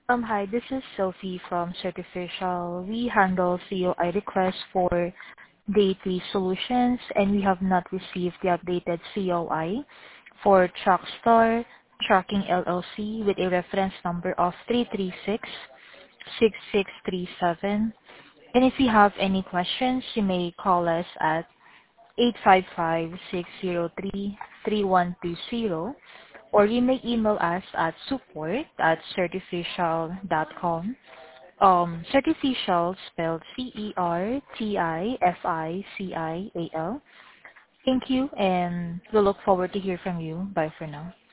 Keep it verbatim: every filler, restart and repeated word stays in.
Um, hi, this is Sophie from Certificial. We handle C O I requests for Dately Solutions, and we have not received the updated C O I for Truckstar Trucking L L C with a reference number of three three six six six three seven. And if you have any questions, you may call us at eight five five, six zero three, three one two zero, or you may email us at support at certificial dot com. Um, Certificial spelled C E R T I F I C I A L. Thank you, and we look forward to hear from you. Bye for now.